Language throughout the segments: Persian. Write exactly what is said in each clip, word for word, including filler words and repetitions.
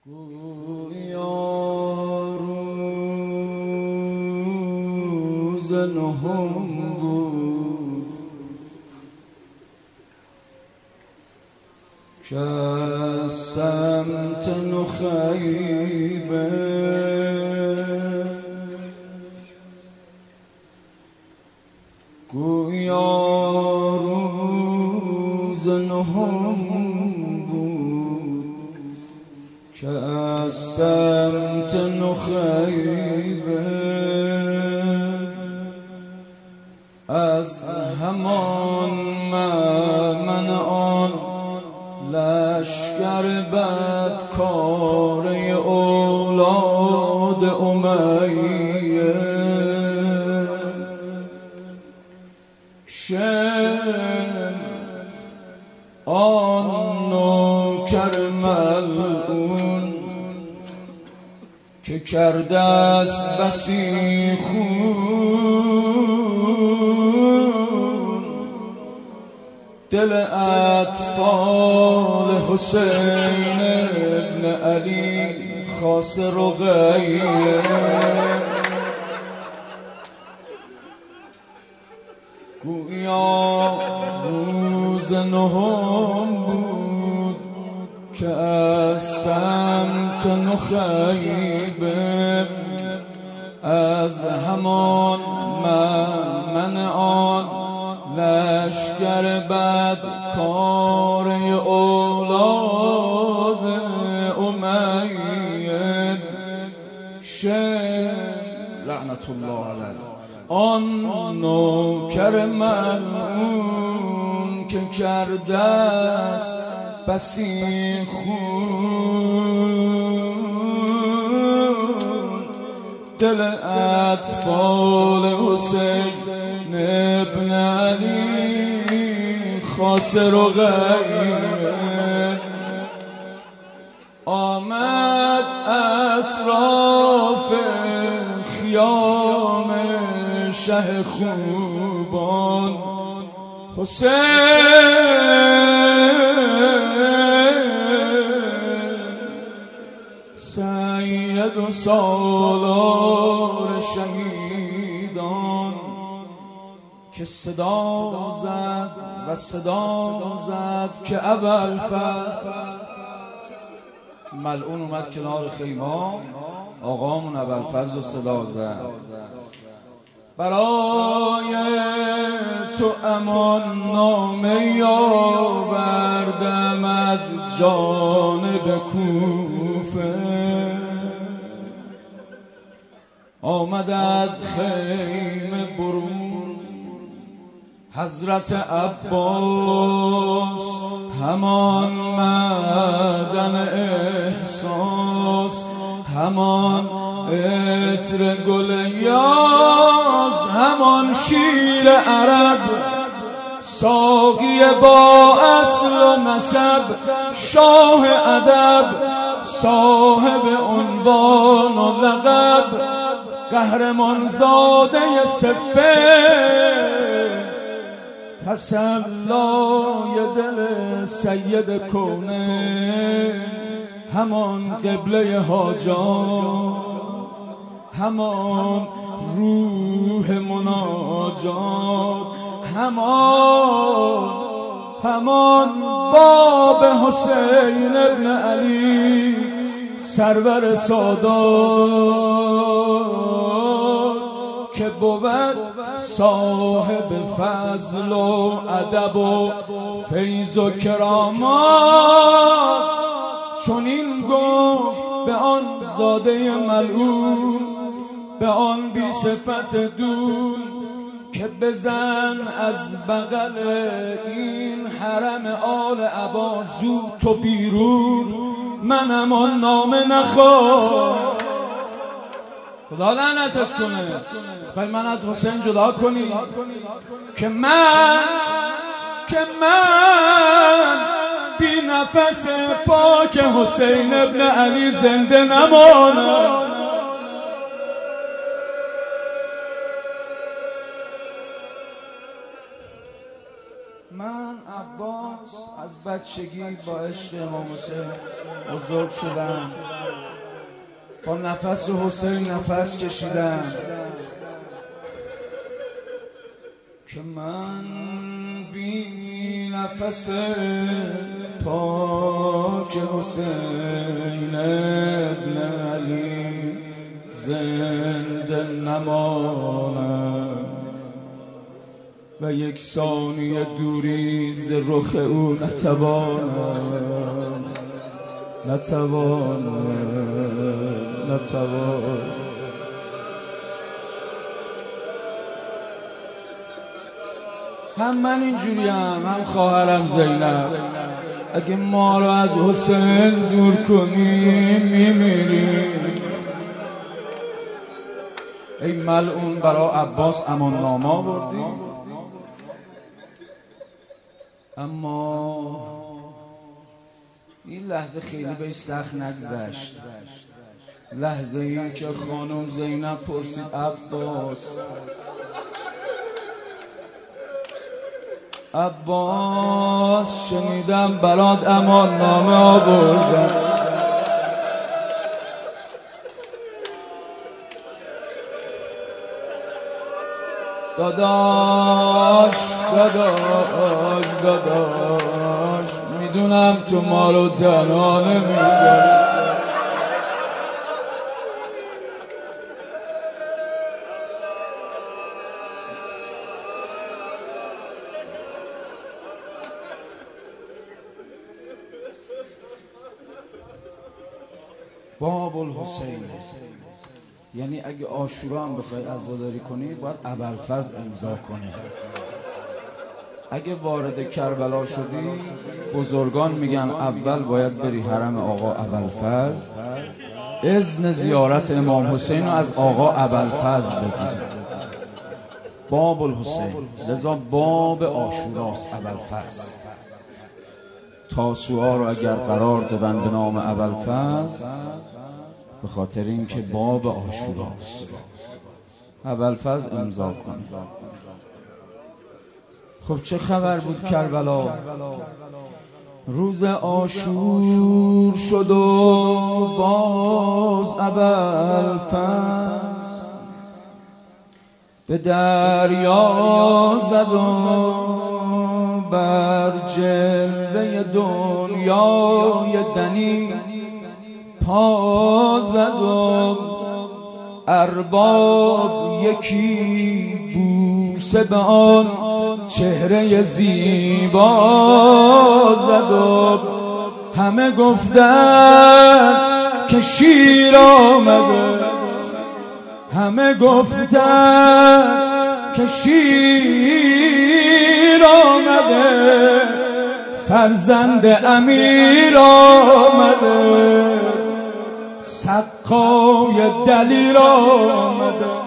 گویا روز نهم بود که از سمت نخیبه گویا روز نهم بود که از سمت نخیبه از همان من آن لشکر بدکار اولاد امیه شم آن نوکر ملعون که کرده است بسی خون دل اطفال حسین ابن علی خاص رقیه گویا روز نهم بود که از سمت نخیبه از همان من آن لشکر بدکار اولاد امیه لعنت الله علیه آن نوکر ملعون که کرده است بسی خون دل اطفال حسین ابن علی خاص رقیه آمد اطراف خیام شه خوبان حسین سید و سالار شهیدان که صدا زد و صدا زد که ابوالفضل ملعون اومد کنار خیمه آقامون ابوالفضل رو صدا زد برای تو امان نامه آوردم از جانب کوفه آمد از خیمه برون حضرت عباس همان معدن احساس همان عطر گل یاز همان شیر عرب ساقی با اصل و نسب شاه ادب صاحب عنوان و لقب قهرمان زاده صفه تسلای دل سید کونه همان قبله حاجات همان روح مناجات همان همان باب حسین ابن علی سرور سادات که بود صاحب فضل و ادب و فیض و کرامات چون این گفت به آن زاده ملعون به آن بی صفت دون که بزن از بغل این حرم آل عبا زود تو بیرون منم آن نامه نخواه خدا لعنتت کنه خواهی من از حسین جدا کنی که من که من بی نفس پاک حسین ابن علی زنده نمانم من عباس از بچگی با عشق امام حسین بزرگ شدم. با نفس حسین نفس کشیدم که من بی نفس پاک حسین ابن علی زنده نمانم و یک ثانیه دوری ز رخ او نتوانم نتوانم نتوانم. هم من اینجوریم، هم خواهرم زینب. اگه ما رو از حسین دور کنیم میمیریم. ای ملعون برا عباس امان نامه آوردی، اما این لحظه خیلی بهش سخت نگذشت. لحظه ای که خانم زینب پرسید عباس عباس شنیدم برات امان نامه آوردم. داداش داداش داداش میدونم تو ما رو تنها نمیذاری. باب الحسین، یعنی اگه عاشورا هم بخوای عزاداری کنی باید ابوالفضل امضا کنه. اگه وارد کربلا شدی بزرگان میگن اول باید بری حرم آقا ابوالفضل، اذن زیارت امام حسین رو از آقا ابوالفضل بگیری. باب الحسین، لذا باب عاشوراست ابوالفضل. تاسوعا رو اگر قرار دادن به نام ابوالفضل به خاطر اینکه باب عاشوراست. ابوالفضل امضا کن. خب چه خبر بود کربلا؟ روز عاشور شد و باز ابوالفضل به دریا زد و بر جلوه دنیای دنی پا زد و ارباب یکی بوسه به آن چهره زیبا زد و همه گفتن که شیر آمده، همه گفتن که شیر آمده، فرزند امیر آمده، سقای دلیر آمده.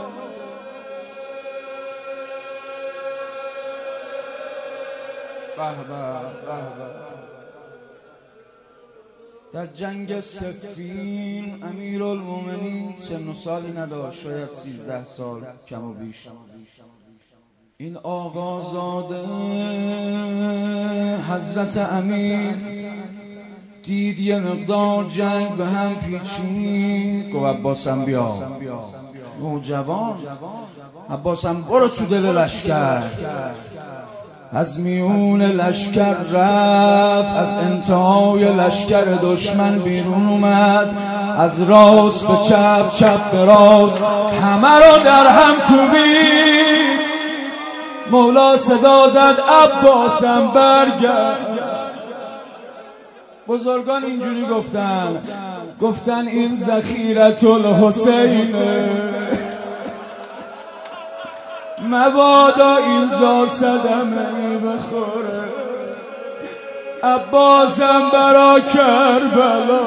در جنگ صفین امیرالمومنین سن و سالی نداشت، شاید سیزده سال کم و بیش. این آقازاده حضرت امیر دید یه مقدار جنگ به هم پیچید، گفت عباسم بیا. نوجوان عباسم برو تو دل لشکر. از میون لشکر رفت، از انتهای لشکر دشمن بیرون اومد، از راست به چپ، چپ به راست، همه را در هم کوبید. مولا صدا زد عباسم برگرد. بزرگان اینجوری گفتن، گفتن این ذخیرة الحسینه، مبادا اینجا صدمه بخوره. عباسم برا کربلا.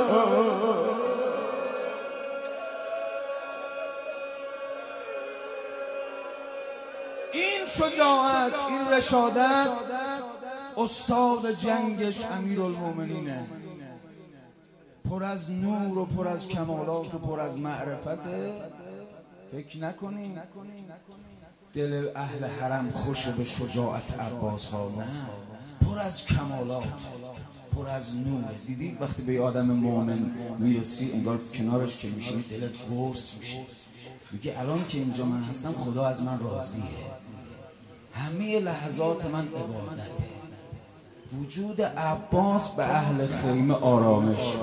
این شجاعت، این رشادت استاد جنگش امیرالمومنینه، پر از نور و پر از کمالات و پر از معرفته. فکر نکنی دل اهل حرم خوش به شجاعت عباس ها، نه، پر از کمالات. پر از نوره. دیدی وقتی به آدم مؤمن میرسی انگار کنارش که میشینی دلت قرص میشه، میگه الان که اینجا من هستم خدا از من راضیه، همه لحظات من عبادته. وجود عباس به اهل خیمه آرامش.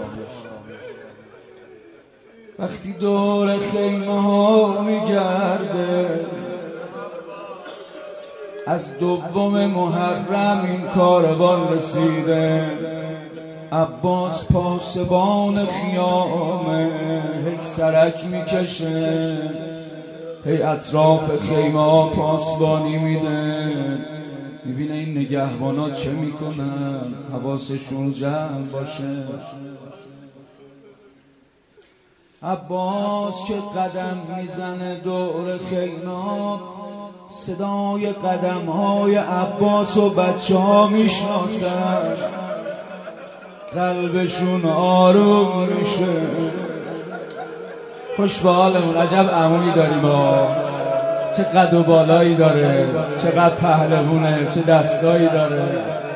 وقتی دور خیمه ها میگرده از دوم محرم این کاروان رسیده، عباس پاسبان خیامه هی سرک میکشه، هی اطراف خیمه ها پاسبانی میده، میبینه این نگهبانا چه میکنن، حواسشون جمع باشه. عباس که قدم میزنه دور خیمه، صدای قدم های عباس و بچه ها میشناسن، قلبشون آروم میشه. خوش به حالمون، عجب عمویی داریم ها، چه قد و بالایی داره، چقدر پهلوونه، چه دستایی داره.